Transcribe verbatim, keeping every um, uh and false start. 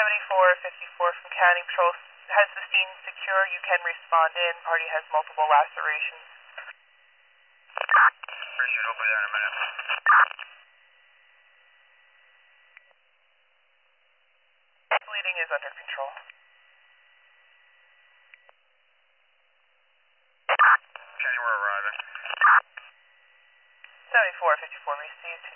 seventy-four fifty-four from County Patrol has the scene secure. You can respond in. Party has multiple lacerations. Appreciate it. Hopefully there in a minute. Bleeding is under control. County, we're arriving. seventy-four fifty-four received.